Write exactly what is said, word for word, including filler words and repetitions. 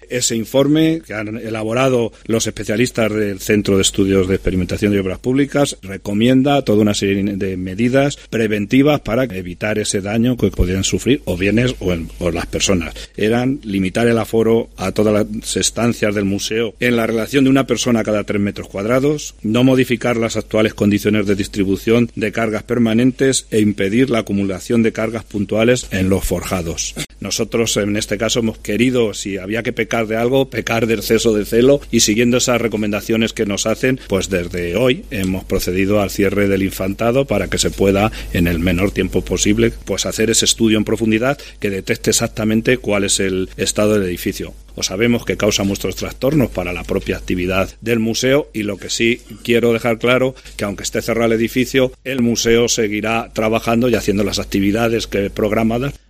ese informe que han elaborado los especialistas del Centro de Estudios de Experimentación de Obras Públicas recomienda toda una serie de medidas preventivas para evitar ese daño que podían sufrir o bienes o, en, o las personas. Eran limitar el aforo a todas las estancias del museo en la relación de una persona cada tres metros cuadrados, no modificar las actuales condiciones de distribución de cargas permanentes e impedir la acumulación de cargas puntuales en los forjados. Nosotros en este caso hemos querido, si había que pecar de algo, pecar de exceso de celo, y siguiendo esas recomendaciones que nos hacen, pues desde hoy hemos procedido al cierre del infantado para que se pueda en el menor tiempo posible pues hacer ese estudio en profundidad que detecte exactamente cuál es el estado del edificio. O sabemos que causa muchos trastornos para la propia actividad del museo, y lo que sí quiero dejar claro que aunque esté cerrado el edificio, el museo seguirá trabajando y haciendo las actividades que programadas